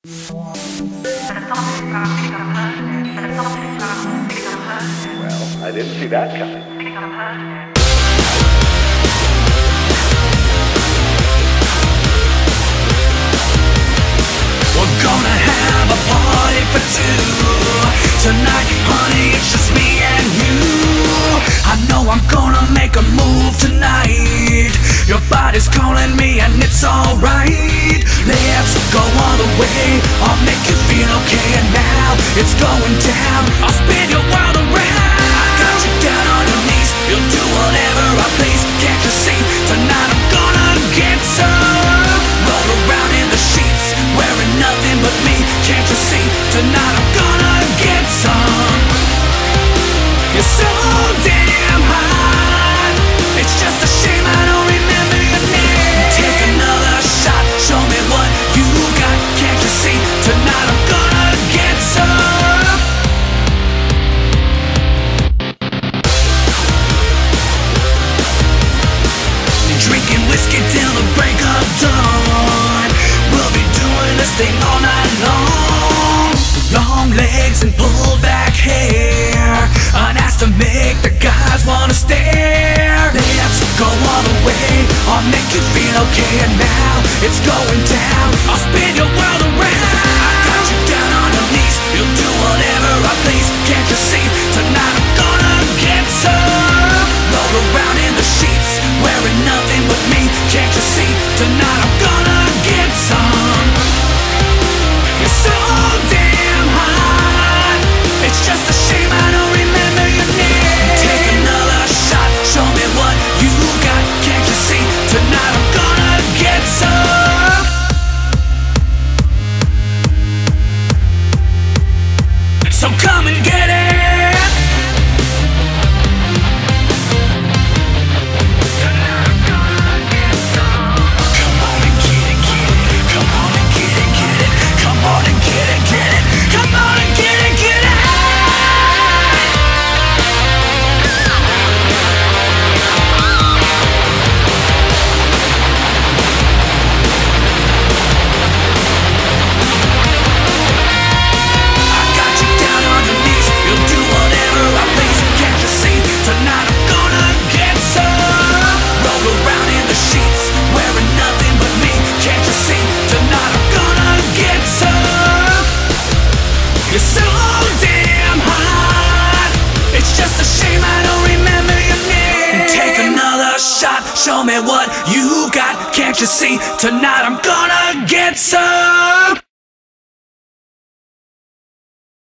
Well, I didn't see that coming. We're gonna have a party for two tonight, honey, it's just me and you. I know I'm gonna make a move tonight. Your body's calling me and it's alright. Let's go all the way, I'll make you feel okay. And now it's going down, I'll spin your world around. I got you down on your knees, you'll do whatever I please. Can't you see, tonight I'm gonna get some. Roll around in the sheets, wearing nothing but me. Can't you see, tonight I'm gonna get some. You're so damn hot, it's just a shame I don't remember your name. Take another shot, show me what you got. Can't you see, tonight I'm gonna get some. Drinking whiskey till the break of dawn. We'll be doing this thing all night long. Long legs and pulled back hair, an ass to make the guys wanna stare. Let's go all the way, I'll make you feel okay. And now it's going down, I'll spin your world around. I got you down on your knees, you'll do whatever I please. Can't you see, tonight I'm gonna get some. Roll around in the sheets, wearing nothing but me. Can't you see, tonight I'm gonna get some. You're so damn hot, it's just a shame I don't remember your name. Take another shot, show me what you got. Can't you see, tonight I'm gonna get some. So come and get it. Come on and get it, get it. Come on and get it, get it. Come on and get it, get it. Come on and get it, get it. I got you down on your knees, you'll do whatever I please. Can't you see, tonight I'm gonna get some. Roll around in the sheets, wearing nothing but me. Can't you see, tonight I'm gonna get some. You're so damn hot, it's just a shame I don't remember your name. Take another shot, show me what you got. Can't you see, tonight I'm gonna get some.